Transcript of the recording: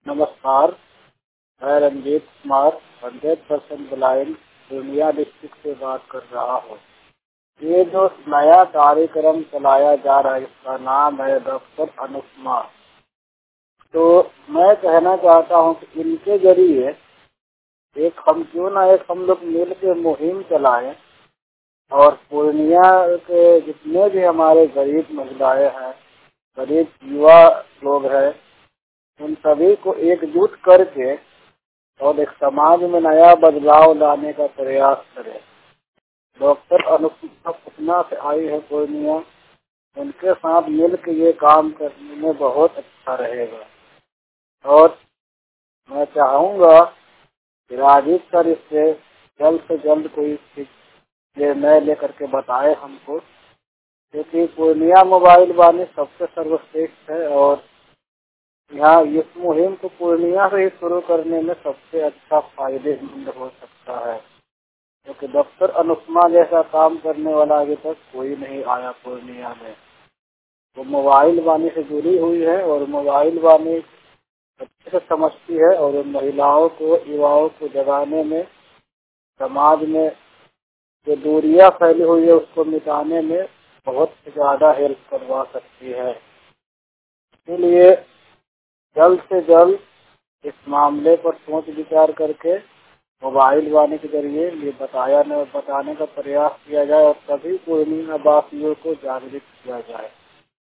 नमस्कार, मैं Ranjit Kumar 100% blind Purnia district से बात कर रहा हूँ। ये जो नया कार्यक्रम चलाया जा रहा है इसका नाम है डॉक्टर अनुपमा। तो मैं कहना चाहता हूँ कि इनके जरिए एक हम लोग मिल के मुहिम चलाएं और पूर्णिया के जितने भी हमारे गरीब महिलाएं हैं, गरीब युवा लोग हैं, उन सभी को एकजुट करके और एक समाज में नया बदलाव लाने का प्रयास करें। डॉक्टर अनुपमा पटना से आई है पूर्णिया, उनके साथ मिल के ये काम करने में बहुत अच्छा रहेगा। और मैं चाहूँगा कि राजीव सर इससे जल्द से जल्द कोई निर्णय लेकर के बताए हमको, क्योंकि पूर्णिया मोबाइल वाणी सबसे सर्वश्रेष्ठ है और यहाँ इस मुहिम को पूर्णिया से ही शुरू करने में सबसे अच्छा फायदेमंद हो सकता है, क्योंकि डॉक्टर अनुपमा जैसा काम करने वाला अभी तक कोई नहीं आया पूर्णिया में। वो मोबाइल वाणी से जुड़ी हुई है और मोबाइल वाणी अच्छे से समझती है और उन महिलाओं को, युवाओं को जगाने में, समाज में जो दूरियां फैली हुई है उसको मिटाने में बहुत ज़्यादा हेल्प करवा सकती है। इसलिए जल्द से जल्द इस मामले पर सोच विचार करके मोबाइल वाणी के जरिए ये बताने का प्रयास किया जाए और सभी पूर्णिया वासियों को जागरूक किया जाए।